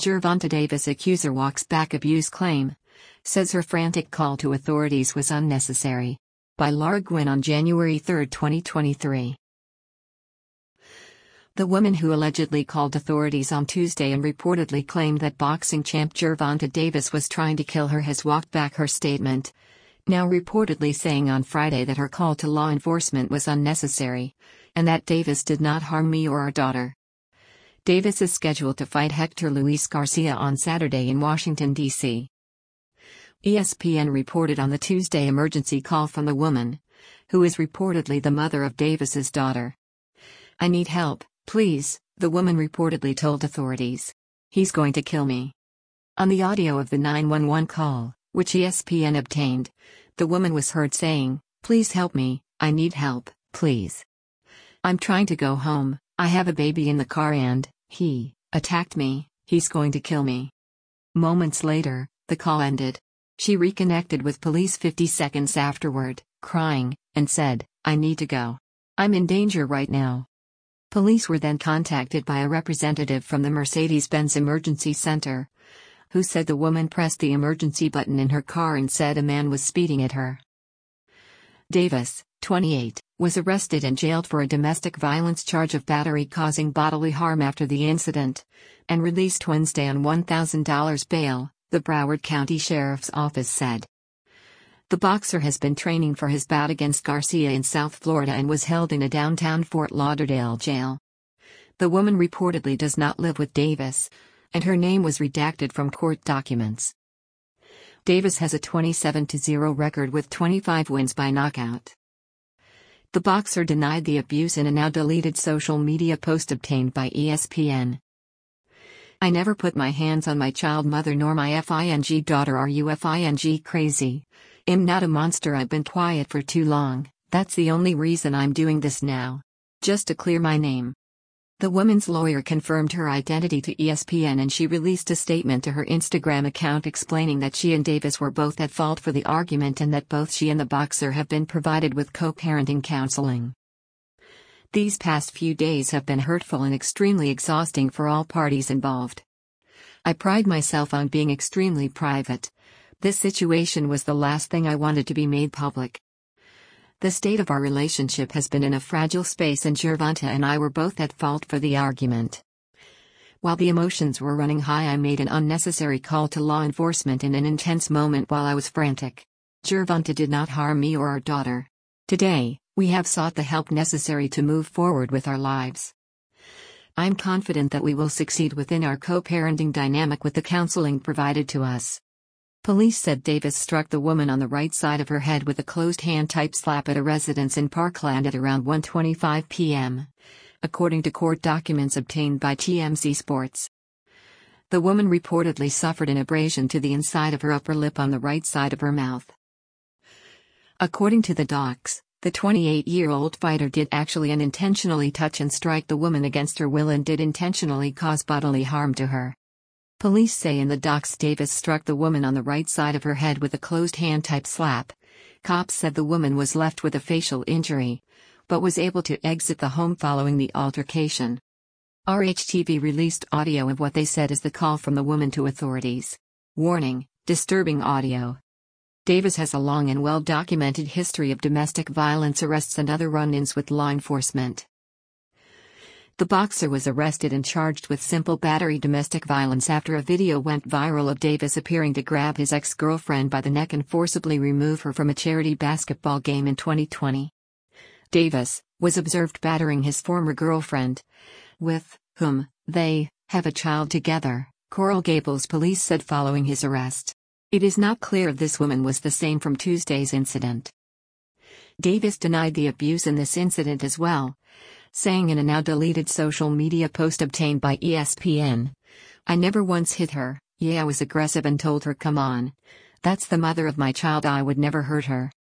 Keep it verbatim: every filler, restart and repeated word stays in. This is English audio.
Gervonta Davis accuser walks back abuse claim. Says her frantic call to authorities was unnecessary. By Laura Gwynn on January third, twenty twenty-three. The woman who allegedly called authorities on Tuesday and reportedly claimed that boxing champ Gervonta Davis was trying to kill her has walked back her statement, now reportedly saying on Friday that her call to law enforcement was unnecessary, and that Davis did not harm me or our daughter. Davis is scheduled to fight Hector Luis Garcia on Saturday in Washington, D C E S P N reported on the Tuesday emergency call from the woman, who is reportedly the mother of Davis's daughter. "I need help, please," the woman reportedly told authorities. "He's going to kill me." On the audio of the nine one one call, which E S P N obtained, the woman was heard saying, "Please help me, I need help, please. I'm trying to go home, I have a baby in the car and, he, attacked me, he's going to kill me." Moments later, the call ended. She reconnected with police fifty seconds afterward, crying, and said, "I need to go. I'm in danger right now." Police were then contacted by a representative from the Mercedes-Benz Emergency Center, who said the woman pressed the emergency button in her car and said a man was speeding at her. Davis, twenty-eight, was arrested and jailed for a domestic violence charge of battery causing bodily harm after the incident, and released Wednesday on one thousand dollars bail, the Broward County Sheriff's Office said. The boxer has been training for his bout against Garcia in South Florida and was held in a downtown Fort Lauderdale jail. The woman reportedly does not live with Davis, and her name was redacted from court documents. Davis has a twenty-seven to zero record with twenty-five wins by knockout. The boxer denied the abuse in a now-deleted social media post obtained by E S P N. "I never put my hands on my child mother nor my fing daughter. Are you fing crazy? I'm not a monster. I've been quiet for too long, that's the only reason I'm doing this now. Just to clear my name." The woman's lawyer confirmed her identity to E S P N and she released a statement to her Instagram account explaining that she and Davis were both at fault for the argument and that both she and the boxer have been provided with co-parenting counseling. "These past few days have been hurtful and extremely exhausting for all parties involved. I pride myself on being extremely private. This situation was the last thing I wanted to be made public. The state of our relationship has been in a fragile space and Gervonta and I were both at fault for the argument. While the emotions were running high, I made an unnecessary call to law enforcement in an intense moment while I was frantic. Gervonta did not harm me or our daughter. Today, we have sought the help necessary to move forward with our lives. I'm confident that we will succeed within our co-parenting dynamic with the counseling provided to us." Police said Davis struck the woman on the right side of her head with a closed-hand type slap at a residence in Parkland at around one twenty-five p m, according to court documents obtained by T M Z Sports. The woman reportedly suffered an abrasion to the inside of her upper lip on the right side of her mouth. According to the docs, the twenty-eight-year-old fighter did actually unintentionally touch and strike the woman against her will and did intentionally cause bodily harm to her. Police say in the docs Davis struck the woman on the right side of her head with a closed-hand type slap. Cops said the woman was left with a facial injury, but was able to exit the home following the altercation. R H T V released audio of what they said is the call from the woman to authorities. Warning: disturbing audio. Davis has a long and well-documented history of domestic violence arrests and other run-ins with law enforcement. The boxer was arrested and charged with simple battery domestic violence after a video went viral of Davis appearing to grab his ex-girlfriend by the neck and forcibly remove her from a charity basketball game in twenty twenty. Davis was observed battering his former girlfriend, with whom they have a child together, Coral Gables police said following his arrest. It is not clear if this woman was the same from Tuesday's incident. Davis denied the abuse in this incident as well, saying in a now-deleted social media post obtained by E S P N, "I never once hit her, yeah I was aggressive and told her come on. That's the mother of my child, I would never hurt her."